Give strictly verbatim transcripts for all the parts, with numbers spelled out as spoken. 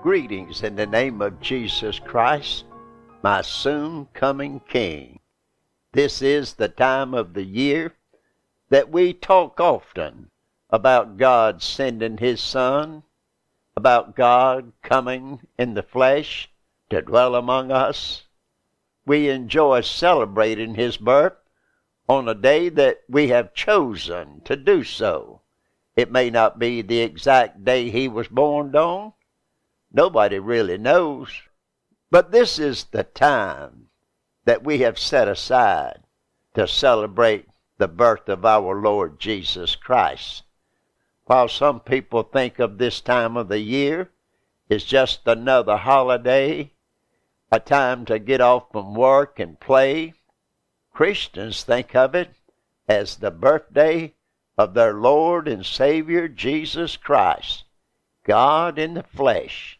Greetings in the name of Jesus Christ, my soon-coming King. This is the time of the year that we talk often about God sending His Son, about God coming in the flesh to dwell among us. We enjoy celebrating His birth on a day that we have chosen to do so. It may not be the exact day He was born on. Nobody really knows. But this is the time that we have set aside to celebrate the birth of our Lord Jesus Christ. While some people think of this time of the year as just another holiday, a time to get off from work and play, Christians think of it as the birthday of their Lord and Savior Jesus Christ, God in the flesh,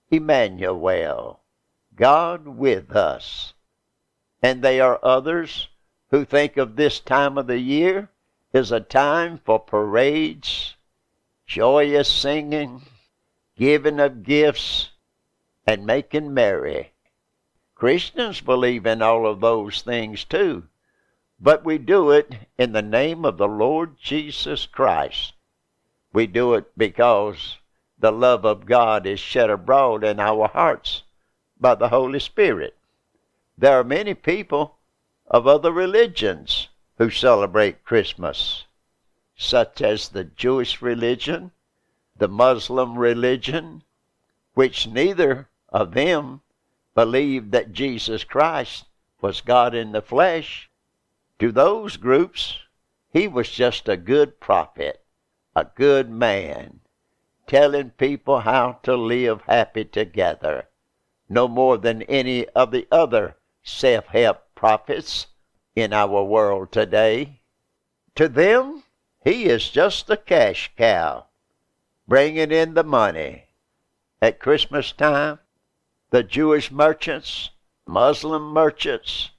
Emmanuel, God with us. And there are others who think of this time of the year as a time for parades, joyous singing, giving of gifts, and making merry. Christians believe in all of those things too, but we do it in the name of the Lord Jesus Christ. We do it because the love of God is shed abroad in our hearts by the Holy Spirit. There are many people of other religions who celebrate Christmas, such as the Jewish religion, the Muslim religion, which neither of them believed that Jesus Christ was God in the flesh. To those groups, He was just a good prophet, a good man, telling people how to live happy together, no more than any of the other self-help prophets in our world today. To them, He is just a cash cow, bringing in the money. At Christmas time, the Jewish merchants, Muslim merchants,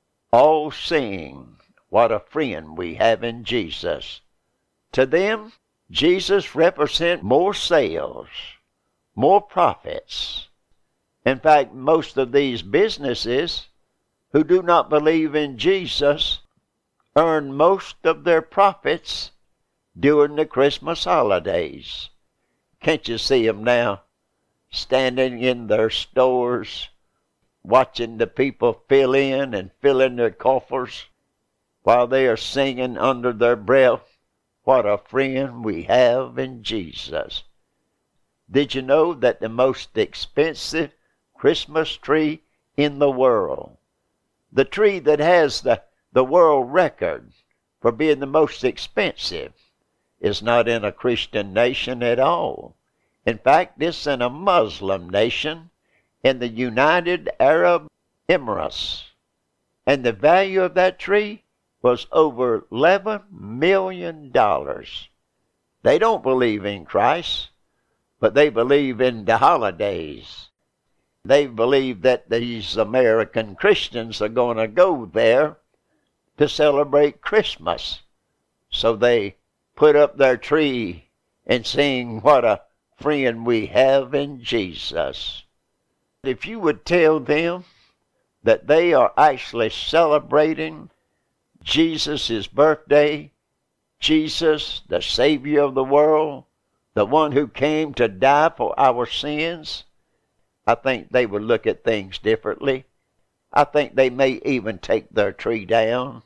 all sing, "What a friend we have in Jesus." To them, Jesus represents more sales, more profits. In fact, most of these businesses who do not believe in Jesus earn most of their profits during the Christmas holidays. Can't you see them now, standing in their stores, watching the people fill in and fill in their coffers while they are singing under their breath, "What a friend we have in Jesus." Did you know that the most expensive Christmas tree in the world, the tree that has the, the world record for being the most expensive, is not in a Christian nation at all? In fact, it's in a Muslim nation in the United Arab Emirates. And the value of that tree was over eleven million dollars. They don't believe in Christ, but they believe in the holidays. They believe that these American Christians are going to go there to celebrate Christmas. So they put up their tree and sing, "What a friend we have in Jesus." If you would tell them that they are actually celebrating Jesus' birthday, Jesus, the Savior of the world, the one who came to die for our sins, I think they would look at things differently. I think they may even take their tree down.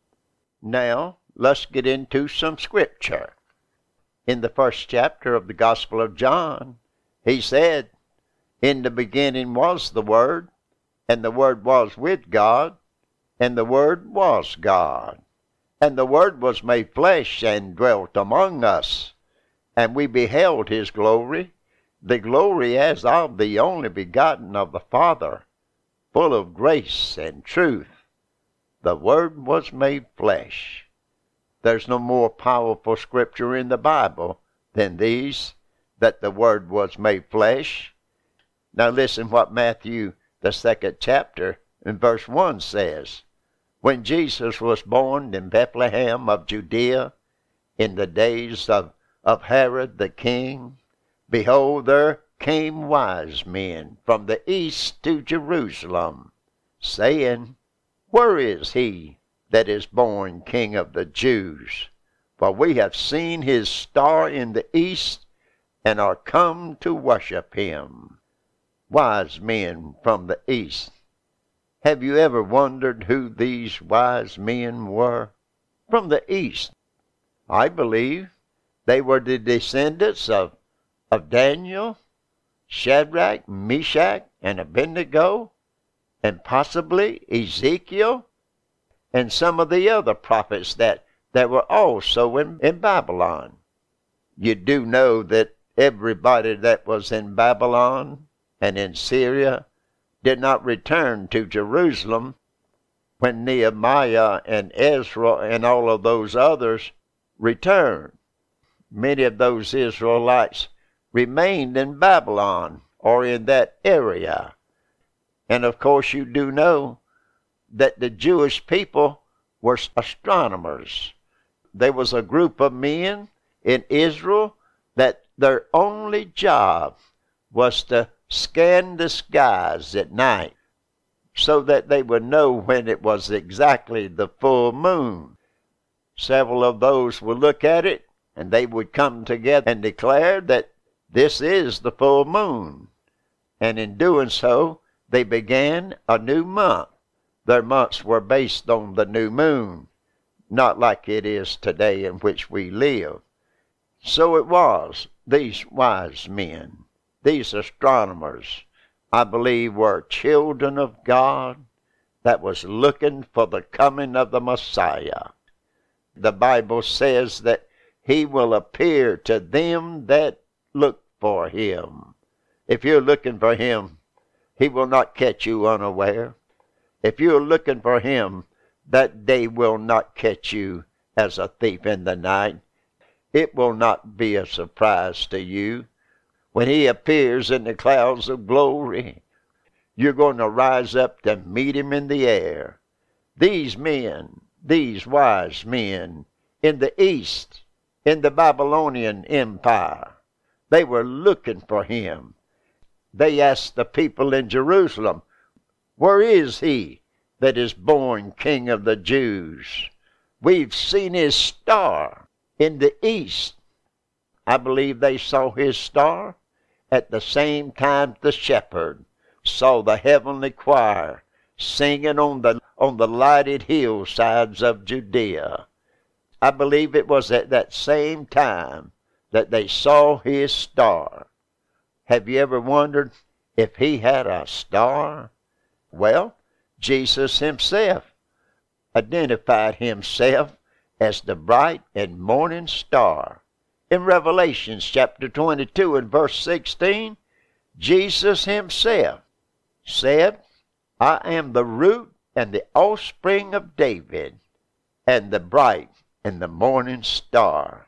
Now, let's get into some scripture. In the first chapter of the Gospel of John, He said, "In the beginning was the Word, and the Word was with God, and the Word was God. And the Word was made flesh and dwelt among us, and we beheld His glory, the glory as of the only begotten of the Father, full of grace and truth. The Word was made flesh." There's no more powerful scripture in the Bible than these, that the Word was made flesh. Now listen what Matthew, the second chapter, in verse one says. "When Jesus was born in Bethlehem of Judea, in the days of, of Herod the king, behold, there came wise men from the east to Jerusalem, saying, Where is he that is born King of the Jews? For we have seen his star in the east, and are come to worship him. Wise men from the east. Have you ever wondered who these wise men were? From the east. I believe they were the descendants of, of Daniel, Shadrach, Meshach, and Abednego, and possibly Ezekiel, and some of the other prophets that, that were also in, in Babylon. You do know that everybody that was in Babylon and in Syria did not return to Jerusalem when Nehemiah and Ezra and all of those others returned. Many of those Israelites remained in Babylon or in that area. And of course you do know that the Jewish people were astronomers. There was a group of men in Israel that their only job was to scan the skies at night so that they would know when it was exactly the full moon. Several of those would look at it and they would come together and declare that this is the full moon. And in doing so, they began a new month. Their months were based on the new moon, not like it is today in which we live. So it was, these wise men, these astronomers, I believe, were children of God that was looking for the coming of the Messiah. The Bible says that he will appear to them that look for him. If you're looking for him, he will not catch you unaware. If you're looking for him, that day will not catch you as a thief in the night. It will not be a surprise to you. When he appears in the clouds of glory, you're going to rise up to meet him in the air. These men, these wise men in the east, in the Babylonian Empire, they were looking for him. They asked the people in Jerusalem, Where is he that is born King of the Jews? We've seen his star in the east. I believe they saw his star at the same time the shepherd saw the heavenly choir singing on the, on the lighted hillsides of Judea. I believe it was at that same time that they saw his star. Have you ever wondered if he had a star? Well, Jesus himself identified himself as the bright and morning star. In Revelation chapter twenty-two and verse sixteen, Jesus himself said, I am the root and the offspring of David, and the bright and the morning star.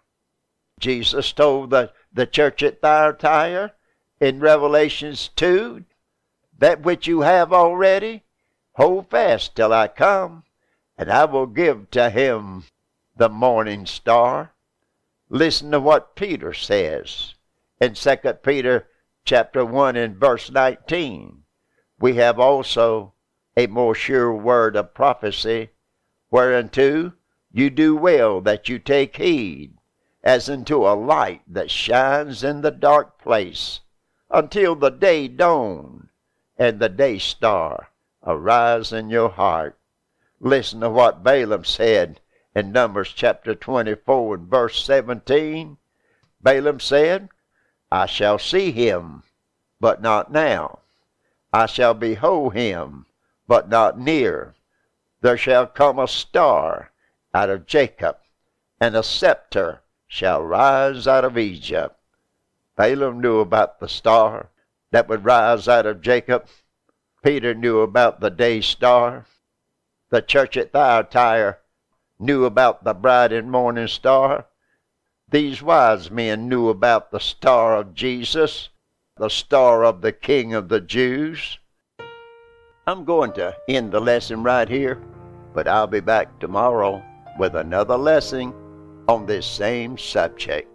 Jesus told the, the church at Thyatira in Revelations two, that which you have already, hold fast till I come, and I will give to him the morning star. Listen to what Peter says in Second Peter chapter one and verse nineteen. We have also a more sure word of prophecy, whereunto you do well that you take heed, as unto a light that shines in the dark place, until the day dawn, and the day star arise in your heart. Listen to what Balaam said in Numbers chapter twenty-four and verse seventeen. Balaam said, I shall see him, but not now. I shall behold him, but not near. There shall come a star out of Jacob, and a scepter shall rise out of Egypt. Balaam knew about the star that would rise out of Jacob. Peter knew about the day star. The church at Thyatira knew about the bright and morning star. These wise men knew about the star of Jesus, the star of the King of the Jews. I'm going to end the lesson right here, but I'll be back tomorrow with another lesson on this same subject.